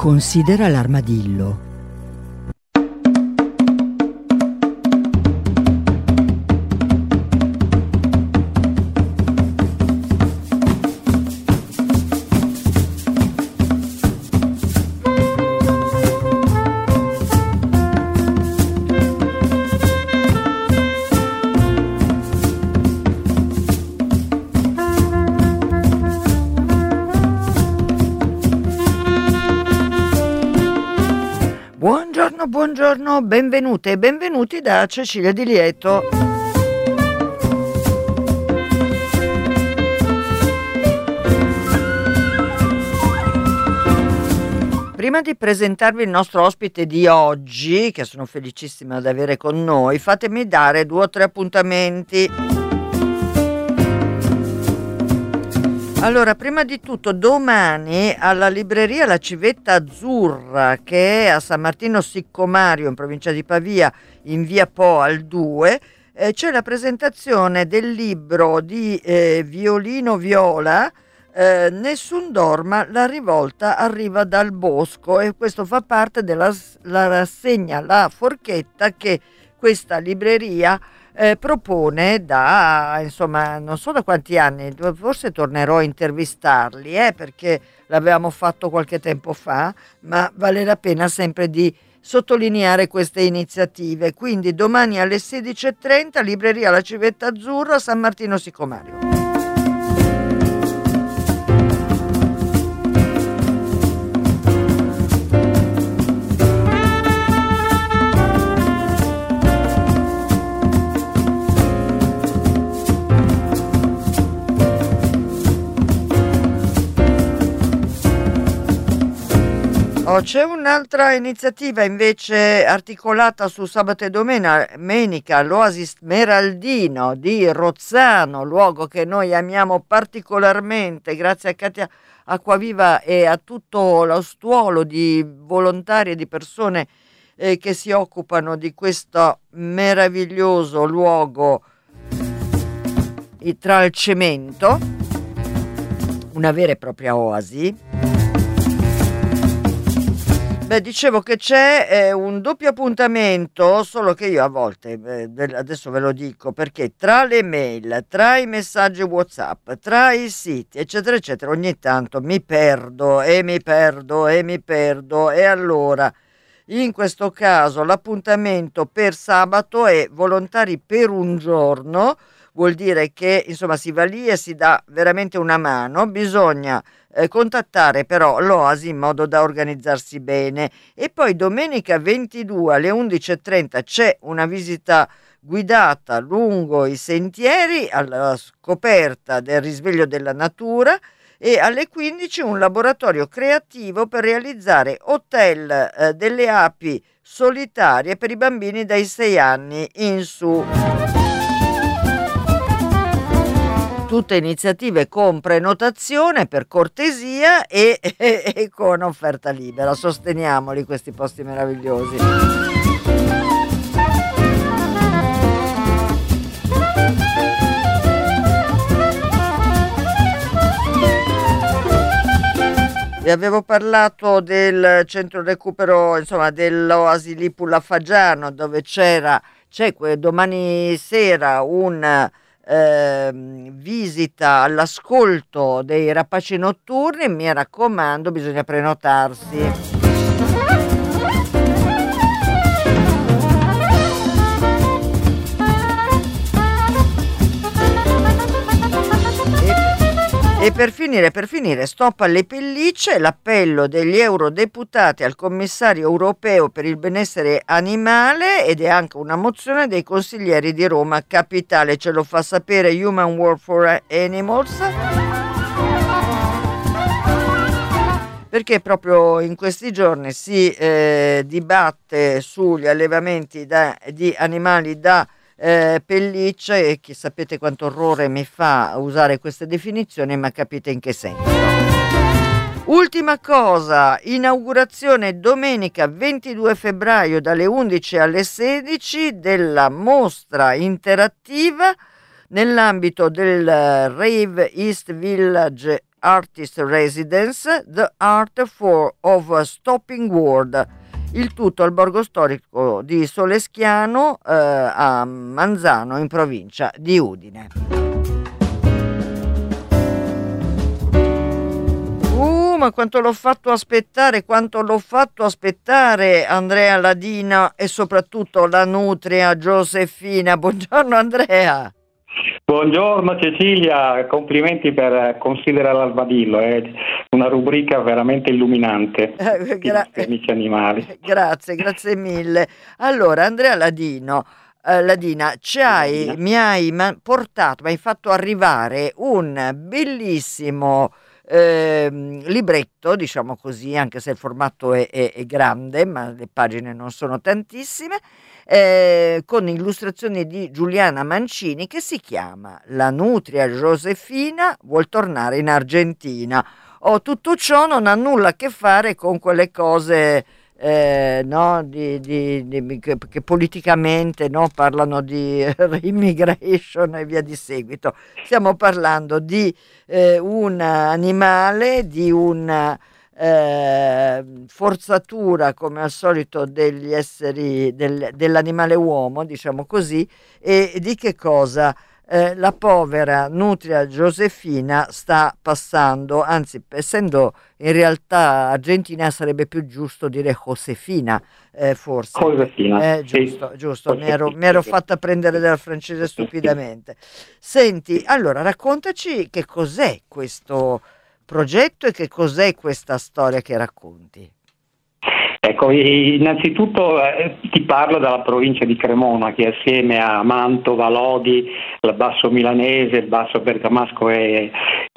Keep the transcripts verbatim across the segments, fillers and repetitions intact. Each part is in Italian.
Considera l'armadillo. Buongiorno, buongiorno, benvenute e benvenuti da Cecilia Di Lieto. Prima di presentarvi il nostro ospite di oggi, che sono felicissima di avere con noi, fatemi dare due o tre appuntamenti. Allora, prima di tutto, domani alla libreria La Civetta Azzurra, che è a San Martino Siccomario, in provincia di Pavia, in via Po al due, eh, c'è la presentazione del libro di eh, Violino Viola, eh, Nessun dorma, la rivolta arriva dal bosco, e questo fa parte della la rassegna La Forchetta che questa libreria Eh, propone da, insomma, non so da quanti anni, forse tornerò a intervistarli, eh, perché l'avevamo fatto qualche tempo fa, ma vale la pena sempre di sottolineare queste iniziative. Quindi domani alle sedici e trenta, libreria La Civetta Azzurra, San Martino Siccomario. Oh, c'è un'altra iniziativa invece articolata su sabato e domenica, l'Oasi Smeraldino di Rozzano, luogo che noi amiamo particolarmente grazie a Katia Acquaviva e a tutto lo stuolo di volontari e di persone eh, che si occupano di questo meraviglioso luogo tra il cemento, una vera e propria oasi. Beh, dicevo che c'è eh, un doppio appuntamento, solo che io a volte, eh, adesso ve lo dico, perché tra le mail, tra i messaggi WhatsApp, tra i siti, eccetera, eccetera, ogni tanto mi perdo e mi perdo e mi perdo. E allora, in questo caso, l'appuntamento per sabato è volontari per un giorno, vuol dire che insomma si va lì e si dà veramente una mano, bisogna eh, contattare però l'Oasi in modo da organizzarsi bene. E poi domenica ventidue alle undici e trenta c'è una visita guidata lungo i sentieri alla scoperta del risveglio della natura, e alle quindici un laboratorio creativo per realizzare hotel eh, delle api solitarie per i bambini dai sei anni in su. Tutte iniziative con prenotazione, per cortesia, e, e, e con offerta libera. Sosteniamoli questi posti meravigliosi. Vi avevo parlato del centro recupero, insomma, dell'Oasi Lipula Fagiano, dove c'era, c'è domani sera un Eh, visita all'ascolto dei rapaci notturni. Mi raccomando, bisogna prenotarsi. E per finire, per finire, stop alle pellicce, l'appello degli eurodeputati al commissario europeo per il benessere animale, ed è anche una mozione dei consiglieri di Roma Capitale, ce lo fa sapere Human World for Animals, perché proprio in questi giorni si eh, dibatte sugli allevamenti da, di animali da Eh, pelliccia, e che sapete quanto orrore mi fa usare queste definizioni, ma capite in che senso. Ultima cosa, inaugurazione domenica ventidue febbraio dalle undici alle sedici della mostra interattiva nell'ambito del Rave East Village Artist Residence, The Art for of Stopping World. Il tutto al borgo storico di Soleschiano eh, a Manzano in provincia di Udine. Uh, ma quanto l'ho fatto aspettare, quanto l'ho fatto aspettare Andrea Ladina e soprattutto la nutria Josefina. Buongiorno Andrea. Buongiorno Cecilia, complimenti per Considera l'Armadillo, è una rubrica veramente illuminante Eh, gra- per amici animali. Grazie, grazie mille. Allora, Andrea Ladino, eh, Ladina, ci hai, Ladina. mi hai ma- portato, mi hai fatto arrivare un bellissimo ehm, libretto, diciamo così, anche se il formato è, è- è grande, ma le pagine non sono tantissime, eh, con illustrazioni di Giuliana Mancini, che si chiama La nutria Josefina vuol tornare in Argentina. Oh, tutto ciò non ha nulla a che fare con quelle cose eh, no, di, di- di- che, che politicamente no, parlano di immigration e via di seguito. Stiamo parlando di eh, un animale, di una eh, forzatura come al solito degli esseri, del- dell'animale uomo, diciamo così, e di che cosa eh, la povera nutria Josefina sta passando, anzi, essendo in realtà argentina sarebbe più giusto dire Josefina, eh, forse. Josefina, Eh, sì. giusto, giusto, mi Josefina, ero, mi ero sì. fatta prendere dal francese stupidamente. Senti, allora raccontaci che cos'è questo progetto e che cos'è questa storia che racconti. Ecco, innanzitutto eh, ti parlo della provincia di Cremona, che assieme a Mantova, Lodi, il Basso Milanese, il Basso Bergamasco e,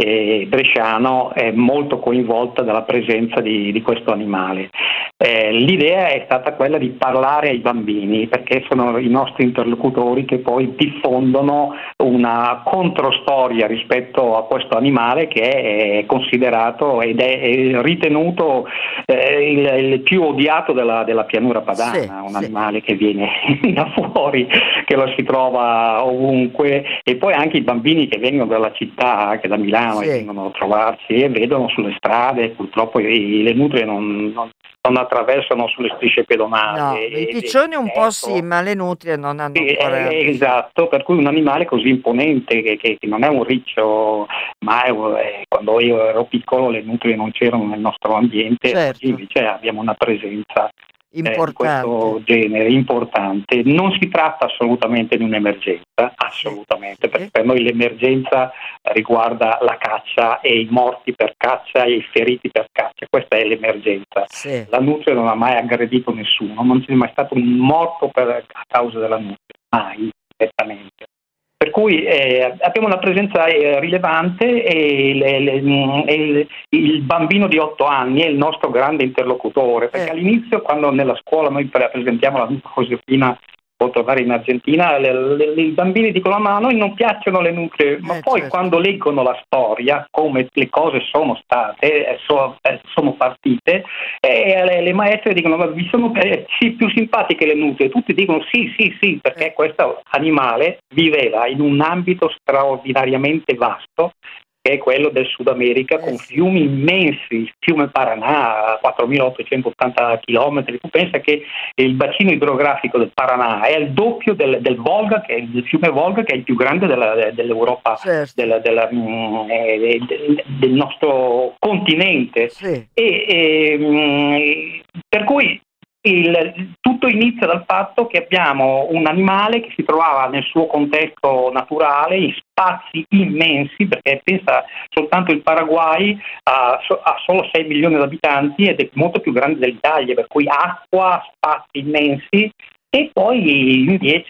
e Bresciano è molto coinvolta dalla presenza di, di questo animale. Eh, l'idea è stata quella di parlare ai bambini, perché sono i nostri interlocutori che poi diffondono una controstoria rispetto a questo animale che è considerato ed è ritenuto eh, il, il più odiato della, della pianura padana, Sì, un sì. animale che viene da fuori, che lo si trova ovunque, e poi anche i bambini che vengono dalla città, anche da Milano, Sì. e vengono a trovarsi e vedono sulle strade, purtroppo i- le nutrie non, non- non attraversano sulle strisce pedonali. No, e- i e- piccioni un po' ecco, sì, ma le nutrie non hanno sì, ancora... eh, esatto, per cui un animale così imponente che, che- che non è un riccio, ma è, è- quando io ero piccolo le nutrie non c'erano nel nostro ambiente, Certo. oggi invece abbiamo una presenza eh, di Importante. questo genere importante. Non si tratta assolutamente di un'emergenza, assolutamente, Sì. perché per noi l'emergenza riguarda la caccia e i morti per caccia e i feriti per caccia, questa è l'emergenza. Sì. La nutria non ha mai aggredito nessuno, non c'è mai stato un morto per, a causa della nutria, mai, direttamente. Per cui eh, abbiamo una presenza eh, rilevante e le- le- mm, e il, il bambino di otto anni è il nostro grande interlocutore, perché Eh. all'inizio, quando nella scuola noi pre- presentiamo la Josefina può tornare in Argentina, le- le- i bambini dicono ma a noi non piacciono le nutrie, ma Eh, poi certo. quando leggono la storia, come le cose sono state, eh, so- eh, sono partite, e le, le maestre dicono ma vi sono eh, sì, più simpatiche le nutrie, tutti dicono sì sì sì perché Eh. questo animale viveva in un ambito straordinariamente vasto che è quello del Sud America, Eh, con sì. fiumi immensi, il fiume Paraná a quattromilaottocentottanta chilometri. Tu pensa che il bacino idrografico del Paraná è il doppio del, del Volga, che è il fiume Volga, che è il più grande della- dell'Europa, Certo. della- della, mm, eh, del, del nostro continente. Sì. E, e, mm, per cui il- tutto inizia dal fatto che abbiamo un animale che si trovava nel suo contesto naturale in spazi immensi, perché pensa soltanto il Paraguay ha, so- ha solo sei milioni di abitanti ed è molto più grande dell'Italia, per cui acqua, spazi immensi. E poi invece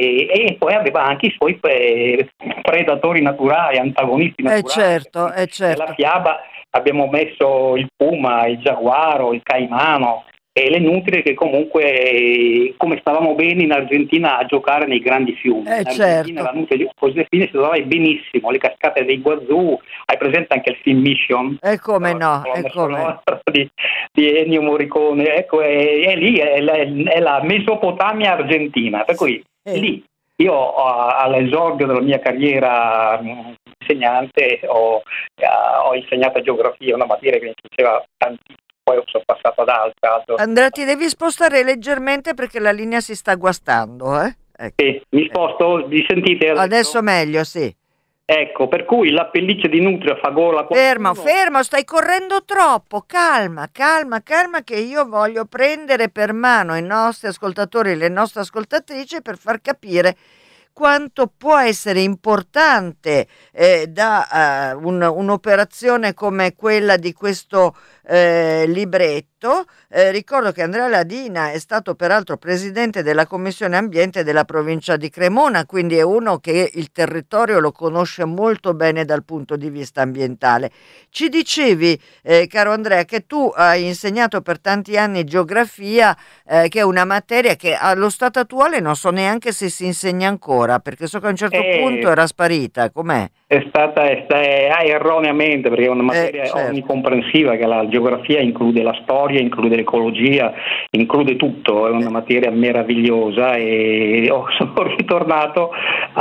e poi aveva anche i suoi pre- predatori naturali, antagonisti Eh, naturali. certo, eh, certo. Nella fiaba abbiamo messo il puma, il giaguaro, il caimano e le nutrie che comunque, come stavamo bene in Argentina a giocare nei grandi fiumi. Eh, in Argentina certo. la nutria di Josefina si trovava benissimo, le cascate dei Guazú, hai presente anche il film Mission? E come no, La colonna e come... sonora di, di Ennio Morricone, ecco, è, è lì, è la, è la Mesopotamia argentina, per cui Eh. lì io a- all'esordio della mia carriera mh, insegnante ho, ho insegnato geografia, una materia che mi piaceva tantissimo, poi sono passato ad altra. Andrea, ti devi spostare leggermente perché la linea si sta guastando, eh? Ecco. Sì, mi sposto, vi sentite adesso? Adesso meglio, sì. Ecco, per cui la pelliccia di nutria fa gola. Fermo, fermo, stai correndo troppo, calma, calma, calma, che io voglio prendere per mano i nostri ascoltatori e le nostre ascoltatrici per far capire quanto può essere importante eh, da uh, un, un'operazione come quella di questo eh, libretto. Eh, ricordo che Andrea Ladina è stato peraltro presidente della Commissione Ambiente della provincia di Cremona, quindi è uno che il territorio lo conosce molto bene dal punto di vista ambientale. Ci dicevi, eh, caro Andrea, che tu hai insegnato per tanti anni geografia, eh, che è una materia che allo stato attuale non so neanche se si insegna ancora, perché so che a un certo eh, punto era sparita. Com'è? È stata è, è, è erroneamente, perché è una materia eh, certo. onnicomprensiva, che la geografia include la storia, include l'ecologia, include tutto, è una materia meravigliosa, e oh, sono ritornato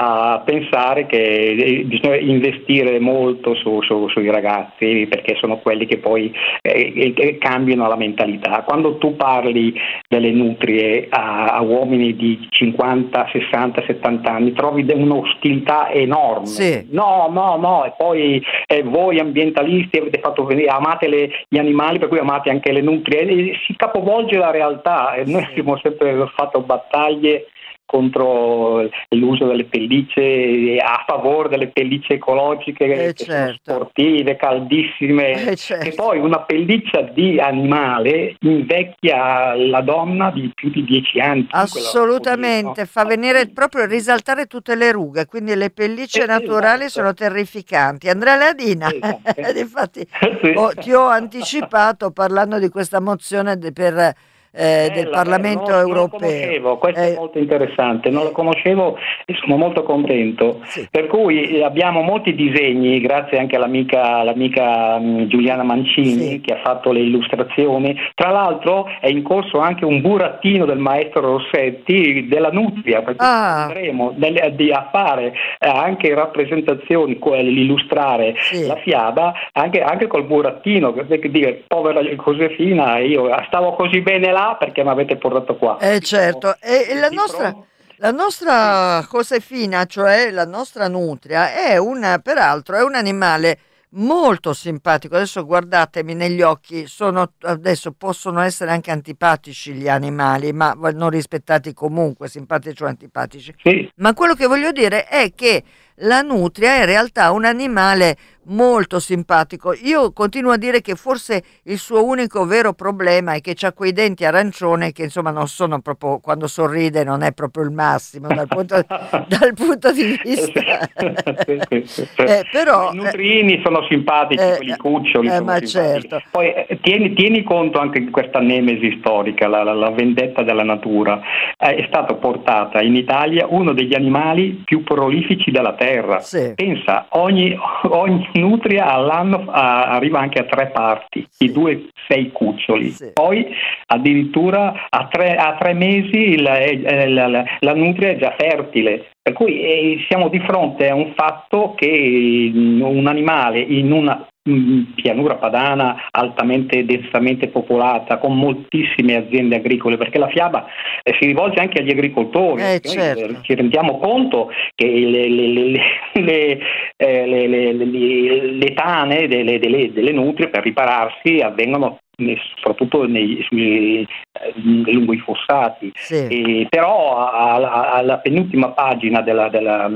a pensare che bisogna investire molto su, su, sui ragazzi, perché sono quelli che poi eh, eh, cambiano la mentalità. Quando tu parli delle nutrie a, a uomini di cinquanta, sessanta, settanta anni, trovi un'ostilità enorme. Sì. No, no, no, e poi eh, voi ambientalisti avete fatto venire, amate le, gli animali, per cui amate anche le nutrie, e si capovolge la realtà, e noi abbiamo sempre fatto battaglie contro l'uso delle pellicce, a favore delle pellicce ecologiche, eh, che certo. sono sportive, caldissime, eh, certo. e poi una pelliccia di animale invecchia la donna di più di dieci anni. Assolutamente, fa venire proprio risaltare tutte le rughe, quindi le pellicce eh, naturali esatto. sono terrificanti. Andrea Ladina, esatto. infatti sì. oh, ti ho anticipato parlando di questa mozione de, per Eh, del Parlamento non, europeo. Non la conoscevo, questo eh, è molto interessante, non la conoscevo e sono molto contento. Sì. Per cui abbiamo molti disegni, grazie anche all'amica, all'amica Giuliana Mancini, sì, che ha fatto le illustrazioni. Tra l'altro è in corso anche un burattino del maestro Rossetti della nutria, perché ah. andremo delle, a fare eh, anche rappresentazioni, illustrare sì. la fiaba anche, anche col burattino, perché dire, povera Josefina, io stavo così bene là perché mi avete portato qua. Eh certo, e, e la nostra, la nostra Josefina, cioè la nostra nutria, è una, peraltro è un animale molto simpatico. Adesso guardatemi negli occhi, sono, adesso possono essere anche antipatici gli animali, ma non rispettati comunque, simpatici o antipatici. Sì. Ma quello che voglio dire è che la nutria è in realtà un animale molto simpatico. Io continuo a dire che forse il suo unico vero problema è che ha quei denti arancioni che insomma non sono proprio, quando sorride non è proprio il massimo dal punto, dal punto di vista. sì, sì, sì. Eh, però, i nutrini eh, sono simpatici, eh, quelli cuccioli eh, sono ma simpatici. certo. Poi eh, tieni, tieni conto anche di questa nemesi storica, la, la, la vendetta della natura. Eh, è stata portata in Italia uno degli animali più prolifici della terra. Sì. Pensa, ogni, ogni nutria all'anno a, arriva anche a tre parti, sì. i due sei cuccioli. Sì. Poi addirittura a tre, a tre mesi la, la, la, la nutria è già fertile. Per cui eh, siamo di fronte a un fatto che un animale in una pianura padana altamente densamente popolata, con moltissime aziende agricole, perché la fiaba eh, si rivolge anche agli agricoltori. Eh, certo. Noi ci rendiamo conto che le, le, le, le, eh, le, le, le, le tane delle, delle, delle nutrie per ripararsi avvengono soprattutto nei, sui, eh, lungo i fossati. Sì. E, però alla, alla penultima pagina della, della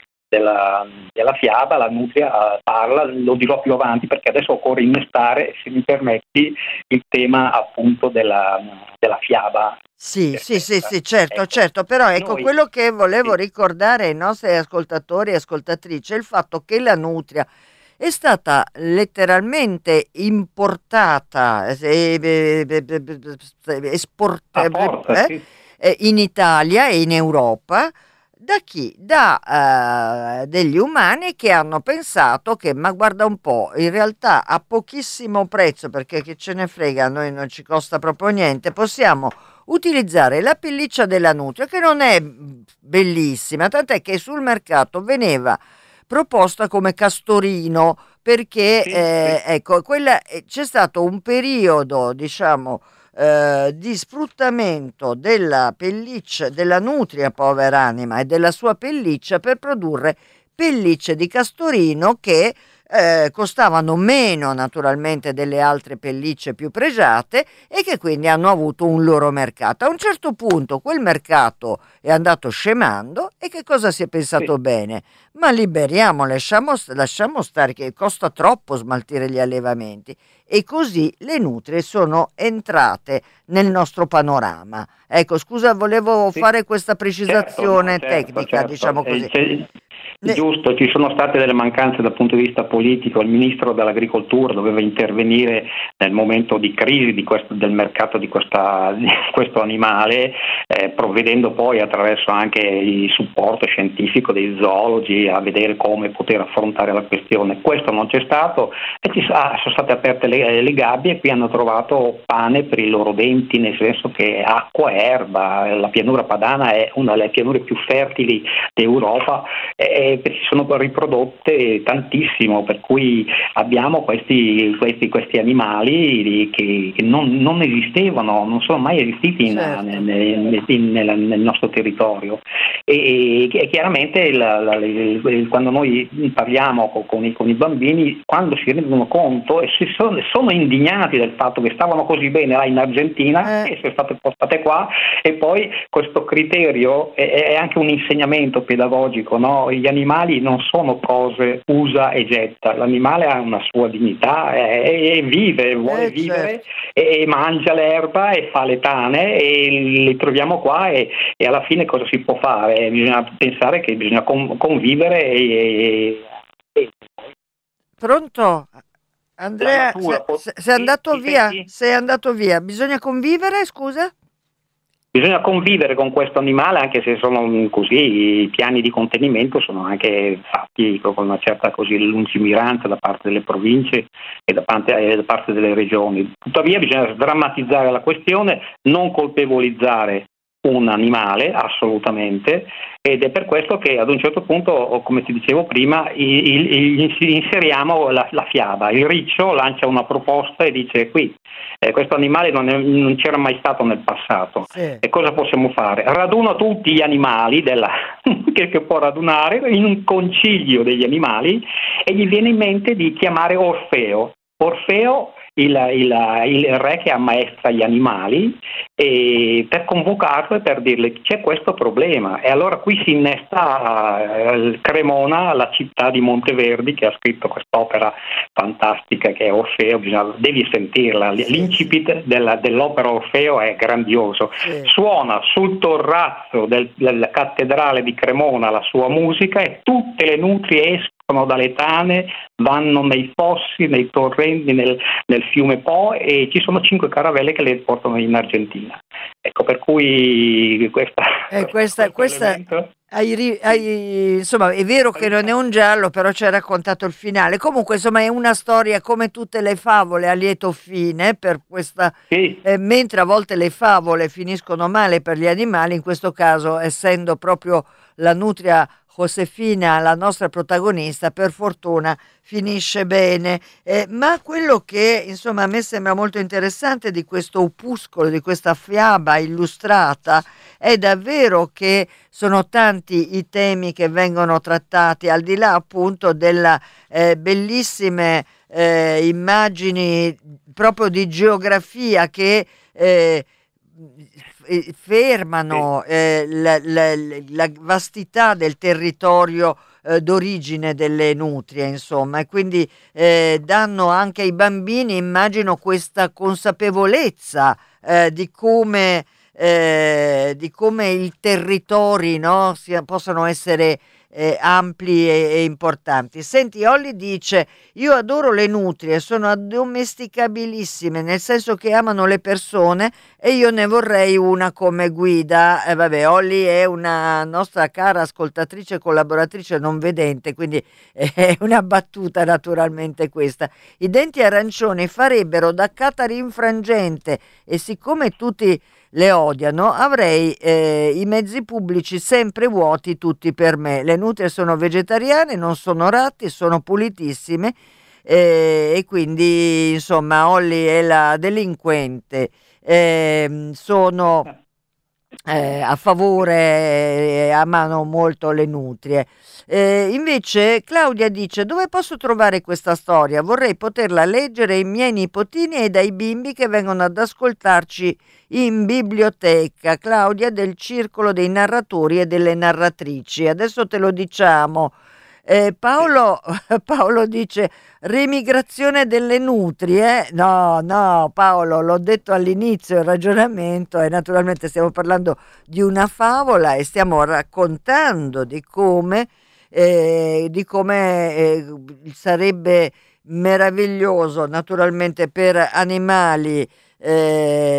Della, della fiaba la nutria parla, lo dirò più avanti perché adesso occorre innestare, se mi permetti, il tema appunto della, della fiaba. Sì, sì, sì, sì, certo, ecco, certo, però ecco noi, quello che volevo sì. ricordare ai nostri ascoltatori e ascoltatrici è il fatto che la nutria è stata letteralmente importata, esportata eh, sì. in Italia e in Europa. Da chi? Da uh, degli umani che hanno pensato che, ma guarda un po', in realtà a pochissimo prezzo, perché che ce ne frega, a noi non ci costa proprio niente, possiamo utilizzare la pelliccia della nutria, che non è bellissima, tant'è che sul mercato veniva proposta come Castorino, perché Sì, eh, sì. ecco, quella, eh, c'è stato un periodo, diciamo, eh, di sfruttamento della pelliccia della nutria, povera anima, e della sua pelliccia per produrre pellicce di Castorino che eh, costavano meno naturalmente delle altre pellicce più pregiate e che quindi hanno avuto un loro mercato. A un certo punto quel mercato è andato scemando e che cosa si è pensato Sì. bene? Ma liberiamo, lasciamo, lasciamo stare che costa troppo smaltire gli allevamenti, e così le nutrie sono entrate nel nostro panorama. Ecco, scusa, volevo Sì. fare questa Certo, no, precisazione certo, tecnica, certo. diciamo Eh, così. c'è- Ne- giusto, ci sono state delle mancanze dal punto di vista politico. Il ministro dell'agricoltura doveva intervenire nel momento di crisi di questo- del mercato di, questa- di questo animale, eh, provvedendo poi attraverso anche il supporto scientifico dei zoologi a vedere come poter affrontare la questione. Questo non c'è stato e ci sa- sono state aperte le, le gabbie e qui hanno trovato pane per i loro denti, nel senso che acqua e erba. La pianura padana è una delle pianure più fertili d'Europa e si sono riprodotte tantissimo, per cui abbiamo questi, questi, questi animali che, che non, non esistevano, non sono mai esistiti in, certo. nel, nel- nel- nel nostro territorio e, e chiaramente la- la- il- quando noi parliamo con, con i, con i bambini, quando si rendono conto e si sono, sono indignati del fatto che stavano così bene là in Argentina Eh. e sono state portate qua, e poi questo criterio è, è anche un insegnamento pedagogico, no? Gli animali non sono cose usa e getta, l'animale ha una sua dignità e, e vive, vuole Eh, vivere certo. e, e mangia l'erba e fa le tane e li troviamo qua e, e alla fine cosa si può fare? Bisogna pensare che bisogna con- convivere e, e- Pronto? la Andrea, natura se- può- se- sei sì, andato mi via? senti? Sei andato via. Bisogna convivere, scusa? Bisogna convivere con questo animale, anche se sono mm, così, i piani di contenimento sono anche fatti con una certa così lungimiranza da parte delle province e da parte, e da parte delle regioni. Tuttavia bisogna sdrammatizzare la questione, non colpevolizzare un animale assolutamente, ed è per questo che ad un certo punto, come ti dicevo prima, il- il- il- inseriamo la, la fiaba. Il riccio lancia una proposta e dice: qui eh, questo animale non, è- non c'era mai stato nel passato. Sì. E cosa possiamo fare? Raduno tutti gli animali della, che, che può radunare in un concilio degli animali e gli viene in mente di chiamare Orfeo. Orfeo, il, il, il re che ammaestra gli animali, e per convocarlo e per dirle c'è questo problema. E allora qui si innesta eh, Cremona, la città di Monteverdi, che ha scritto quest'opera fantastica che è Orfeo. Bisogna, devi sentirla, Sì, l'incipit della, dell'opera Orfeo è grandioso. Sì. Suona sul torrazzo del- della cattedrale di Cremona la sua musica e tutte le nutrie escono dalle tane, vanno nei fossi, nei torrenti, nel, nel fiume Po, e ci sono cinque caravelle che le portano in Argentina. Ecco, per cui questa, Eh, questa, questo questa elemento- hai ri- hai- insomma, è vero che non è un giallo, però ci hai raccontato il finale. Comunque, insomma, è una storia come tutte le favole a lieto fine per questa. Sì, Eh, mentre a volte le favole finiscono male per gli animali, in questo caso, essendo proprio la nutria Josefina la nostra protagonista, per fortuna finisce bene. Eh, ma quello che insomma a me sembra molto interessante di questo opuscolo, di questa fiaba illustrata, è davvero che sono tanti i temi che vengono trattati, al di là appunto delle eh, bellissime eh, immagini proprio di geografia che eh, f- fermano eh, la, la- la vastità del territorio eh, d'origine delle nutrie, insomma, e quindi eh, danno anche ai bambini, immagino, questa consapevolezza eh, di come eh, di come i territori, no, sia, possano essere eh, ampli e, e importanti. Senti, Olli dice: io adoro le nutrie, sono addomesticabilissime, nel senso che amano le persone e io ne vorrei una come guida. Eh, vabbè, Olli è una nostra cara ascoltatrice e collaboratrice non vedente, quindi è una battuta naturalmente questa. I denti arancioni farebbero da catarinfrangente, e siccome tutti le odiano, avrei eh, i mezzi pubblici sempre vuoti tutti per me. Le nutrie sono vegetariane, non sono ratti, sono pulitissime eh, e quindi insomma Olly è la delinquente. Eh, sono eh, a favore, eh, amano molto le nutrie. Eh, invece Claudia dice: dove posso trovare questa storia? Vorrei poterla leggere ai miei nipotini e dai bimbi che vengono ad ascoltarci in biblioteca. Claudia del Circolo dei narratori e delle narratrici. Adesso te lo diciamo. Eh, Paolo, Paolo dice remigrazione delle nutrie. No, no, Paolo, l'ho detto all'inizio, il ragionamento e naturalmente stiamo parlando di una favola e stiamo raccontando di come, eh, di come eh, sarebbe meraviglioso naturalmente per animali eh,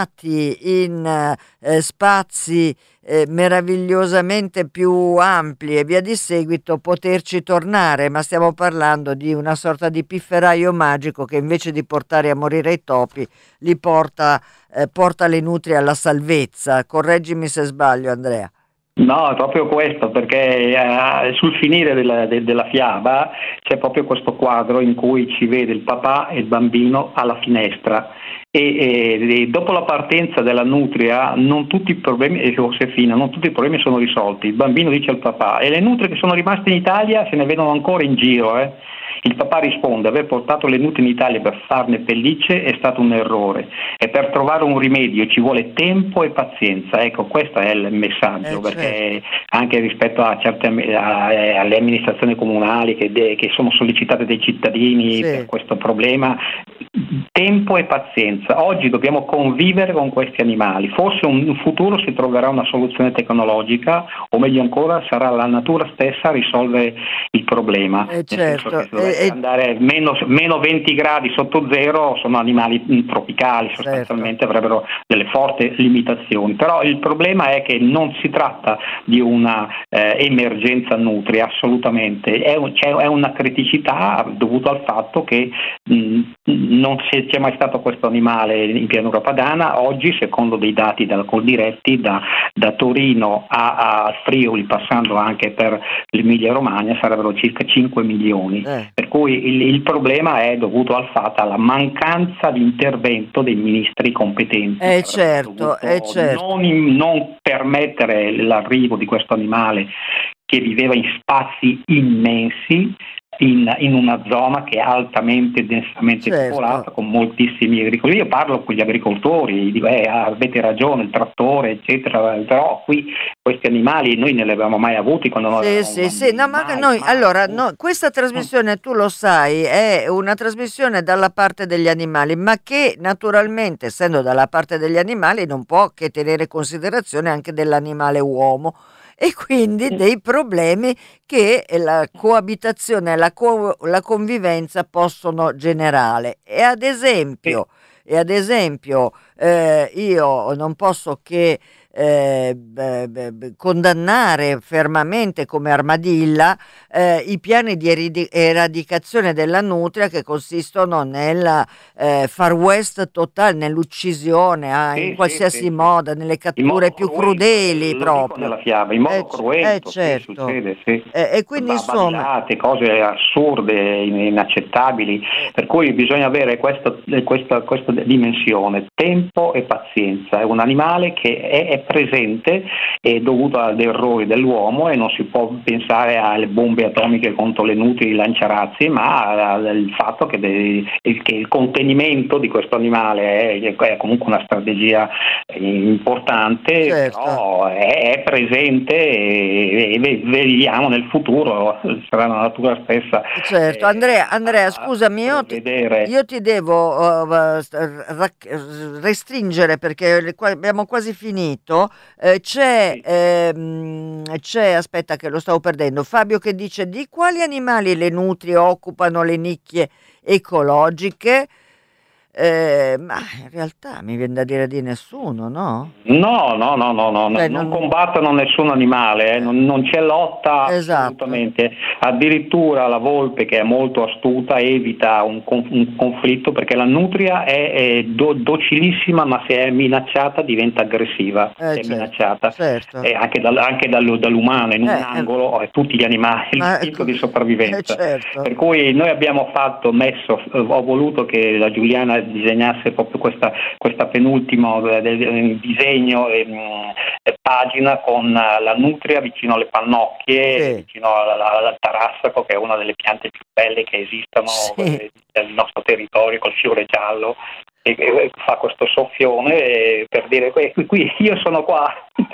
nati in eh, spazi eh, meravigliosamente più ampli e via di seguito poterci tornare, ma stiamo parlando di una sorta di pifferaio magico che invece di portare a morire i topi li porta, eh, porta le nutrie alla salvezza. Correggimi se sbaglio, Andrea. No, è proprio questo, perché eh, sul finire della, de, della fiaba c'è proprio questo quadro in cui ci vede il papà e il bambino alla finestra e, e, e dopo la partenza della nutria non tutti i problemi, e Josefina, non tutti i problemi sono risolti. Il bambino dice al papà: e le nutrie che sono rimaste in Italia se ne vedono ancora in giro, eh? Il papà risponde: aver portato le nutrie in Italia per farne pellicce è stato un errore e per trovare un rimedio ci vuole tempo e pazienza. Ecco, questo è il messaggio, eh, perché certo. Anche rispetto a certe, a, alle amministrazioni comunali che, de, che sono sollecitate dai cittadini sì. per questo problema, tempo e pazienza. Oggi dobbiamo convivere con questi animali. Forse in un futuro si troverà una soluzione tecnologica, o meglio ancora sarà la natura stessa a risolvere il problema. Eh, certo. E andare meno, meno venti gradi sotto zero sono animali tropicali, sostanzialmente certo. avrebbero delle forti limitazioni, però il problema è che non si tratta di una eh, emergenza nutria, assolutamente, è, un, c'è, è una criticità dovuta al fatto che mh, non c'è mai stato questo animale in pianura padana. Oggi, secondo dei dati dalla Coldiretti, da, da Torino a, a Friuli, passando anche per l'Emilia Romagna, sarebbero circa cinque milioni. Eh. Per cui il, il problema è dovuto al fatto alla mancanza di intervento dei ministri competenti. Eh certo, eh certo. Non, non permettere l'arrivo di questo animale che viveva in spazi immensi, in, in una zona che è altamente densamente certo. popolata, con moltissimi agricoltori. Io parlo con gli agricoltori, dico eh, avete ragione, il trattore eccetera, però qui questi animali noi non li avevamo mai avuti quando noi sì, sì, sì. No, ma mai, noi, mai, allora, no, questa trasmissione, tu lo sai, è una trasmissione dalla parte degli animali, ma che naturalmente, essendo dalla parte degli animali, non può che tenere considerazione anche dell'animale uomo e quindi dei problemi che la coabitazione e la, co- la convivenza possono generare. E ad esempio, e ad esempio eh, io non posso che Eh, beh, beh, condannare fermamente come Armadilla eh, i piani di eridi- eradicazione della nutria che consistono nel eh, far west totale, nell'uccisione ah, sì, in qualsiasi sì, modo, sì. nelle catture più cruento, crudeli proprio nella fiaba, in modo eh, cruento, eh, certo. sì, succede, sì. eh, e quindi insomma cose assurde, inaccettabili, per cui bisogna avere questa, questa, questa dimensione, tempo e pazienza. È un animale che è, è presente, è dovuto agli errori dell'uomo e non si può pensare alle bombe atomiche contro le nutrie, i lanciarazzi, ma al fatto che, de, che il contenimento di questo animale è, è comunque una strategia importante, certo. però è, è presente e, e vediamo nel futuro, sarà la natura stessa. Certo, eh, Andrea, Andrea scusami, io ti, io ti devo uh, restringere perché abbiamo quasi finito. Eh, c'è, sì. ehm, c'è, aspetta che lo stavo perdendo, Fabio che dice: di quali animali le nutrie occupano le nicchie ecologiche? eh, ma in realtà mi viene da dire di nessuno, no? No, no, no, no, no, Beh, non non... combattono nessun animale, eh, non, non c'è lotta esatto. assolutamente. Addirittura la volpe, che è molto astuta, evita un, conf- un conflitto, perché la nutria è, è do- docilissima, ma se è minacciata diventa aggressiva, Eh, se è certo, minacciata. certo. E anche, dal, anche dal, dall'umano, in un Eh, angolo, eh, tutti gli animali, ma- l'istinto di sopravvivenza. eh, certo. Per cui noi abbiamo fatto, messo, eh, ho voluto che la Giuliana disegnasse proprio questa, questa penultima eh, eh, disegno e eh, pagina con eh, la nutria vicino alle pannocchie, Sì. vicino alla- alla- al tarassaco, che è una delle piante più belle che esistono Sì. eh, nel nostro territorio, col fiore giallo, e, e fa questo soffione eh, per dire qui, qui io sono qua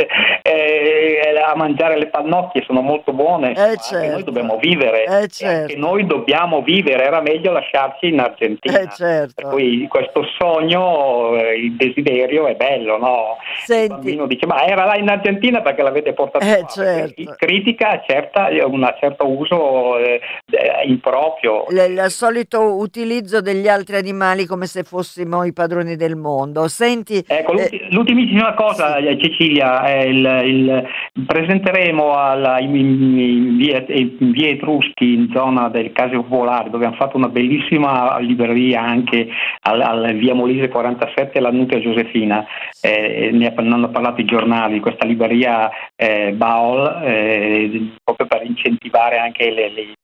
eh, a mangiare le pannocchie, sono molto buone, Eh, insomma, anche certo. noi dobbiamo vivere, Eh, e certo. anche noi dobbiamo vivere, era meglio lasciarci in Argentina. Eh, certo. Per cui questo sogno, eh, il desiderio è bello, no? Senti. Il bambino dice: ma era là in Argentina perché l'avete portato Eh, qua? certo. Perché critica certa, un certo uso eh, eh, improprio. L- il solito utilizzo degli altri animali come se fossimo i padroni del mondo. Senti, Ecco, eh, l'ulti- l'ultimissima cosa, sì. eh, Cecilia, è il, il- presenteremo alla, in, in via, in via Etruschi, in zona del Casio Popolare, dove hanno fatto una bellissima libreria anche al, al via Molise quarantasette, la Nutria Josefina. Eh, ne hanno parlato i giornali, questa libreria eh, Baol, eh, proprio per incentivare anche le, le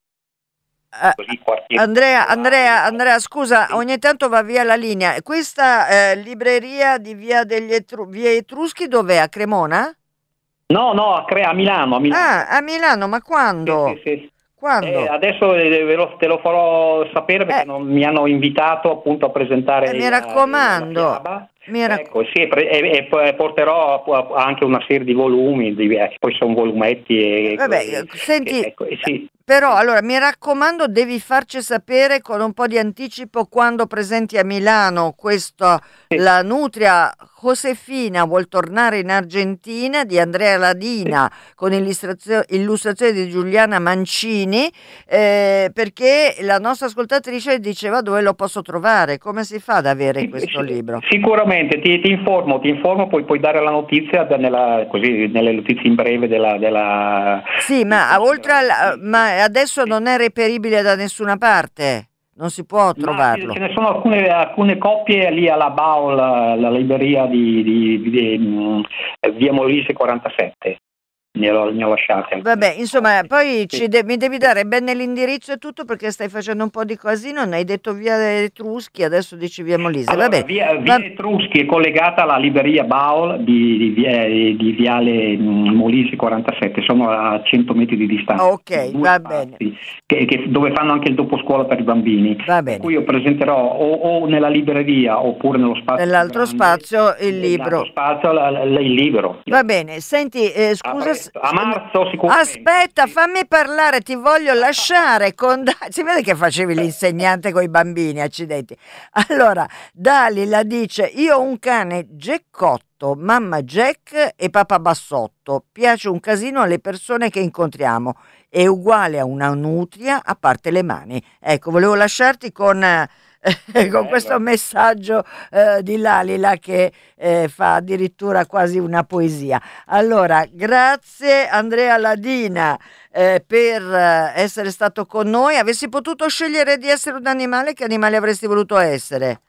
Eh, così, i quartieri Andrea, popolari. Andrea, Andrea, scusa, ogni tanto va via la linea. Questa eh, libreria di via degli Etru- via Etruschi dov'è? A Cremona? No, no, a, Cre- a Milano, a Milano. Ah, a Milano, ma quando? Sì, sì, sì. Quando? Eh, adesso eh, ve lo- te lo farò sapere perché Eh. non- mi hanno invitato appunto a presentare Eh, mi il- raccomando. la fiaba. Mi rac- Ecco, sì, pre- e, e poi porterò a- anche una serie di volumi, di, eh, poi sono volumetti. E, Vabbè, e- senti, ecco, eh, sì. però allora mi raccomando, devi farci sapere con un po' di anticipo quando presenti a Milano questa, Sì. la Nutria Josefina vuol tornare in Argentina di Andrea Ladina con illustrazio- illustrazione di Giuliana Mancini, eh, perché la nostra ascoltatrice diceva dove lo posso trovare, come si fa ad avere Sì, questo sì, libro? Sicuramente ti, ti informo, ti informo, poi puoi dare la notizia da- nella, così, nelle notizie in breve della... della Sì, ma oltre al, ma adesso non è reperibile da nessuna parte, non si può Ma trovarlo. ce ne sono alcune, alcune coppie lì alla Baol, la, la libreria di, di, di, di mh, via Molise quarantasette. Ne ho, ne ho lasciate. Vabbè, insomma, poi Sì. ci de- mi devi dare bene l'indirizzo e tutto perché stai facendo un po' di casino, non hai detto via Etruschi, adesso dici via Molise. Allora, Vabbè, via, via va- Etruschi è collegata alla libreria Baol di, di, via- di viale mh, Molise quarantasette, sono a cento metri di distanza. Ok, Due va spazi, bene. che- che- dove fanno anche il doposcuola per i bambini. Va Per bene. cui io presenterò o, o nella libreria oppure nello spazio Nell'altro grande, spazio il nell'altro libro. spazio la- la- il libro. Va bene, senti, eh, A scusa. presto. A s- marzo sicuramente. Aspetta, Sì. fammi parlare, ti voglio lasciare con... Da- si vede che facevi l'insegnante con i bambini, accidenti. Allora, Dalila dice, io ho un cane geccotto, mamma Jack e papà Bassotto, piace un casino alle persone che incontriamo, è uguale a una nutria a parte le mani. Ecco, volevo lasciarti con... eh, con questo Bello. messaggio eh, di Lalila che eh, fa addirittura quasi una poesia. Allora, grazie Andrea Ladina eh, per eh, essere stato con noi. Avessi potuto scegliere di essere un animale, che animale avresti voluto essere?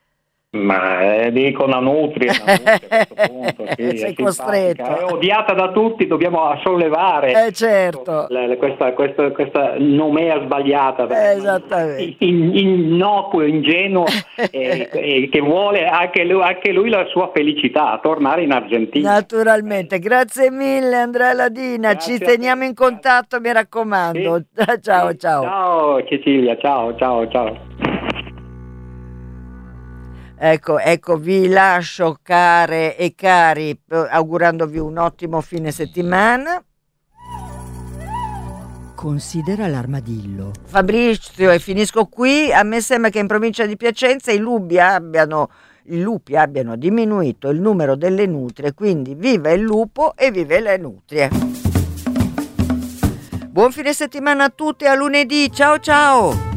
Ma eh, dico una nutria, una nutria a questo punto, sì, è Sei simpatica. costretto. È odiata da tutti, dobbiamo sollevare Eh certo. la- la- questa, questa, questa nomea sbagliata, Eh, esattamente. in- innocuo, ingenuo, e, e che vuole anche lui, anche lui la sua felicità, tornare in Argentina. Naturalmente, grazie mille Andrea Ladina, Grazie ci a te. teniamo in contatto, mi raccomando. Sì. Ciao, Sì. ciao. Ciao Cecilia, ciao, ciao, ciao. Ecco, ecco, vi lascio care e cari, eh, augurandovi un ottimo fine settimana. Considera l'armadillo. Fabrizio, e finisco qui. A me sembra che in provincia di Piacenza i lupi abbiano, i lupi abbiano diminuito il numero delle nutrie, quindi viva il lupo e vive le nutrie. Buon fine settimana a tutti, a lunedì, ciao ciao!